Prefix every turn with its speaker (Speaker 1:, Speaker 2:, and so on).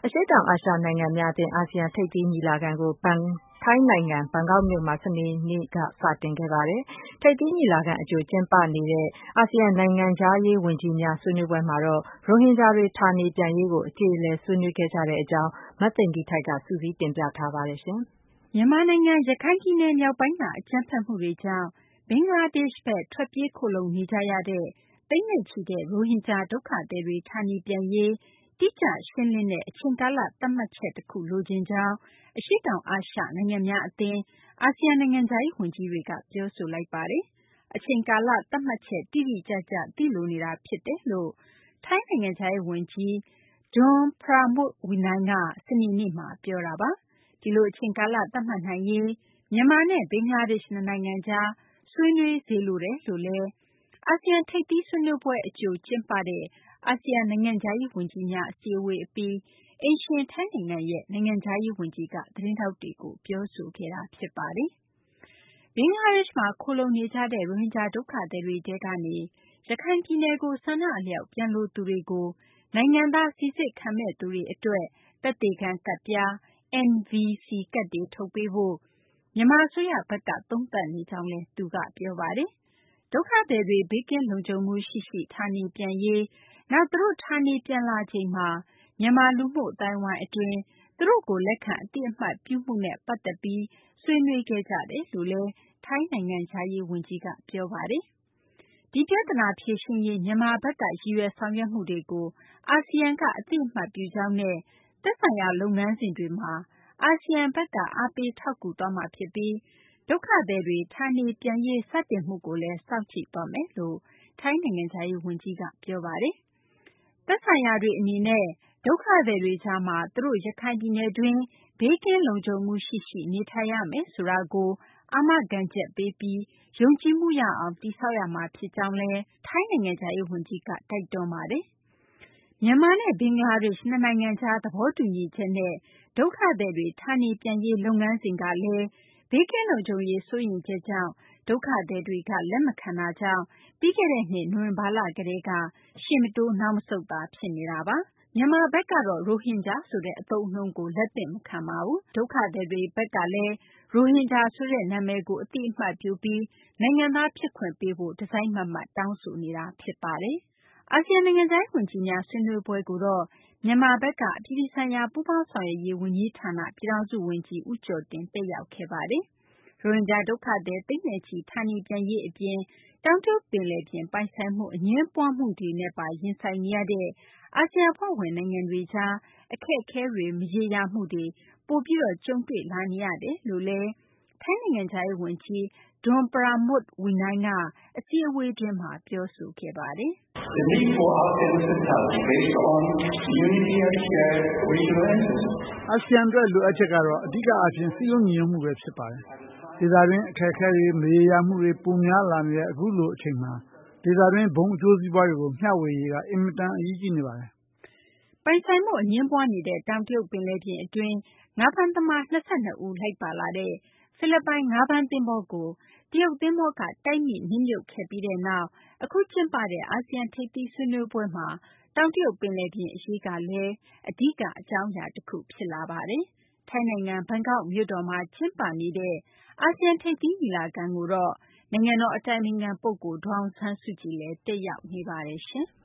Speaker 1: အရှေ့တောင်အာရှနိုင်ငံများအသင်း အာဆီယံထိပ်သီးညီလာခံကို ထိုင်းနိုင်ငံ ဘန်ကောက်မြို့မှာ စနေနေ့က စတင်ခဲ့ပါတယ်။ ထိပ်သီးညီလာခံအကြိုကျင်းပနေတဲ့ အာဆီယံနိုင်ငံခြားရေးဝန်ကြီးများဆွေးနွေးပွဲမှာတော့ ရိုဟင်ဂျာတွေဌာနေပြန်ရေးကို အကျေအလည်ဆွေးနွေးခဲ့ကြတဲ့အကြောင်း မသိင်္ဂ ီထိုက် စုစည်းတင်ပြထားပါတယ်။
Speaker 2: မြန်မာနိုင်ငံ ရခိုင်ပြည်နယ်မြောက်ပိုင်းက အကြမ်းဖက်မှုတွေကြောင့် ဘင်္ဂလားဒေ့ရှ်ဘက် ထွက်ပြေးခိုလှုံနေကြရတဲ့ သိန်းနဲ့ချီတဲ့ ရိုဟင်ဂျာဒုက္ခသည်တွေ ဌာနေပြန်ရေး တိကျရှင်းလင်းတဲ့ အချိန်ကာလသတ်မှတ်ချက်တခု လိုချင်ကြောင်း အရှေ့တောင်အာရှနိုင်ငံများအသင်း အာဆီယံနိုင်ငံခြားရေးဝန်ကြီးတွေက ပြောဆိုလိုက်ပါတယ်။ အချိန်ကာလသတ်မှတ်ချက် တိတိကျကျ သိလိုနေတာဖြစ်တယ်လို့ ထိုင်းနိုင်ငံခြားရေးဝန်ကြီး Don Pramudwinai က စနေနေ့မှာ ပြောတာပါ။ ဒီလိုအချိန်ကာလသတ်မှတ်နိုင်ရေး မြန်မာနဲ့ ဘင်္ဂလားဒေ့ရှ် နှစ်နိုင်ငံကြား ဆွေးနွေးစေလိုတယ်လို့လည်း အာဆီယံထိပ်သီးဆွေးနွေးပွဲအကြိုကျင်းပတဲ့ အာဆီယံနိုင်ငံခြားရေးဝန်ကြီးများအစည်းအဝေးအပြီး အိမ်ရှင်ထိုင်းနိုင်ငံရဲ့ နိုင်ငံခြားရေးဝန်ကြီးက သတင်းထောက်တွေကို ပြောဆိုခဲ့တာဖြစ်ပါတယ်။ ဘင်္ဂလားဒေ့ရှ်မှာ ခိုလှုံနေကြတဲ့ ရိုဟင်ဂျာဒုက္ခသည်တွေထဲကနေ ရခိုင်ပြည်နယ်ကို ဆန္ဒအလျောက်ပြန်လိုသူတွေကို နိုင်ငံသားစိစစ်ခံမယ့်သူတွေအတွက် သက်သေခံကဒ်ပြား NVC ကဒ်တွေထုတ်ပေးဖို့ မြန်မာအစိုးရဘက်က သုံးသပ်နေကြောင်းလည်း သူကပြောပါတယ်။ ဒုက္ခသည်တွေ ဘေးကင်းလုံခြုံမှုရှိရှိ ဌာနေပြန်ရေး၊ နောက် သူတို့ဌာနေပြန်လာချိန်မှာ မြန်မာလူမှုအသိုင်းအဝိုင်းအတွင်း သူတို့ကိုလက်ခံအသိအမှတ်ပြုမှုနဲ့ပတ်သက်ပြီး ဆွေးနွေးခဲ့ကြတယ်လို့လည်း ထိုင်းနိုင်ငံခြားရေးဝန်ကြီးက ပြောပါတယ်။ ဒီပြဿနာဖြေရှင်းရေး မြန်မာဘက်က ရည်ရွယ်ဆောင်ရွက်မှုတွေကို အာဆီယံက အသိအမှတ်ပြုကြောင်းနဲ့ သက်ဆိုင်ရာလုပ်ငန်းစဉ်တွေမှာ အာဆီယံဘက်က အားပေးထောက်ကူသွားမှာဖြစ်ပြီး ဒုက္ခသည်တွေ ဌာနေပြန်ရေးစတင်မှုကိုလည်း စောင့်ကြည့်သွားမယ်လို့ ထိုင်းနိုင်ငံခြားရေးဝန်ကြီးက ပြောပါတယ်။ သက်ဆိုင်ရာတွေအနေနဲ့ ဒုက္ခသည်တွေကြားမှာ သူတို့ ရခိုင်ပြည်နယ်တွင်း ဘေးကင်းလုံခြုံမှုရှိရှိ နေထိုင်ရမယ်ဆိုတာကို အာမခံချက်ပေးပြီး ယုံကြည်မှုရအောင် တည်ဆောက်ရမှာဖြစ်ကြောင်းလည်း ထိုင်းနိုင်ငံခြားရေးဝန်ကြီးက တိုက်တွန်းပါတယ်။ မြန်မာနဲ့ ဘင်္ဂလားဒေ့ရှ် နှစ်နိုင်ငံကြား သဘောတူညီချက်နဲ့ ဒုက္ခသည်တွေ ဌာနေပြန်ရေးလုပ်ငန်းစဉ်ကလည်း ဘေးကင်းလုံခြုံရေးစိုးရိမ်ချက်ကြောင့် ဒုက္ခသည်တွေက လက်မခံတာကြောင့် ပြီးခဲ့တဲ့နှစ် နိုဝင်ဘာလကတည်းက ရှေ့မတိုးနောက်မဆုတ်သာ ဖြစ်နေတာပါ။ မြန်မာဘက်ကတော့ ရိုဟင်ဂျာဆိုတဲ့အသုံးအနှုန်းကို လက်သင့်မခံပါဘူး။ ဒုက္ခသည်တွေဘက်ကလည်း ရိုဟင်ဂျာဆိုတဲ့နာမည်ကို အသိအမှတ်ပြုပြီး နိုင်ငံသားဖြစ်ခွင့်ပေးဖို့ တစိုက်မတ်မတ် တောင်းဆိုနေတာဖြစ်ပါတယ်။ အာဆီယံနိုင်ငံခြားရေးဝန်ကြီးများဆွေးနွေးပွဲကိုတော့ မြန်မာဘက်က အပြည်ပြည်ဆိုင်ရာပူးပေါင်းဆောင်ရွက်ရေးဝန်ကြီးဌာန ပြည်ထောင်စုဝန်ကြီး ဦးကျော်တင် တက်ရောက်ခဲ့ပါတယ်။ ရိုဟင်ဂျာဒုက္ခသည် သိန်းနဲ့ချီ ဌာနေပြန်ရေးအပြင် တောင်တရုတ်ပင်လယ်ပြင်ပိုင်ဆိုင်မှု အငြင်းပွားမှုတွေနဲ့ပါ ရင်ဆိုင်နေရတဲ့ အာဆီယံအဖွဲ့ဝင်နိုင်ငံတွေကြား အခက်အခဲတွေ မရေရာမှုတွေ ပိုပြီး ကြုံတွေ့လာနေရတယ်လို့လည်း ထိုင်းနိုင်ငံခြားရေးဝန်ကြီး Don Pramudwinai က အစည်းအဝေးတွင်းမှာ ပြောဆိုခဲ့ပါတယ်။
Speaker 3: "အာဆီယံအတွက် လိုအပ်ချက်ကတော့ အဓိကအားဖြင့် စည်းလုံးညီညွတ်မှုပဲ ဖြစ်ပါတယ်။ ဒေသတွင်း အခက်အခဲတွေ မရေရာမှုတွေ ပိုများလာနေတဲ့ အခုလိုအချိန်မှာ ဒေသတွင်း ဘုံအကျိုးစီးပွားတွေကို မျှဝေရေးက အင်မတန် အရေးကြီးနေပါတယ်။
Speaker 2: " ပိုင်ဆိုင်မှုအငြင်းပွားနေတဲ့ တောင်တရုတ်ပင်လယ်ပြင်အတွင်း ငါးဖမ်းသမား ၂၂ ဦး လိုက်ပါလာတဲ့ ဖိလစ်ပိုင်ငါးဖမ်းသဘောၤကို တရုတ်သဘောၤက တိုက်မိနစ်မြုပ်ခဲ့ပြီးနောက် အခုကျင်းပတဲ့ အာဆီယံထိပ်သီးဆွေးနွေးပွဲမှာ တောင်တရုတ်ပင်လယ်ပြင်အရေးကလည်း အဓိကအကြောင်းအရာတခု ဖြစ်လာပါတယ်။ ထိုင်းနိုင်ငံ ဘန်ကောက်မြို့တော်မှာ ကျင်းပနေတဲ့ အာဆီယံထိပ်သီးညီလာခံကိုတော့ နိုင်ငံတော်အတိုင်ပင်ခံပုဂ္ဂိုလ် ဒေါ်အောင်ဆန်းစုကြည်လည်း တက်ရောက်နေပါတယ်။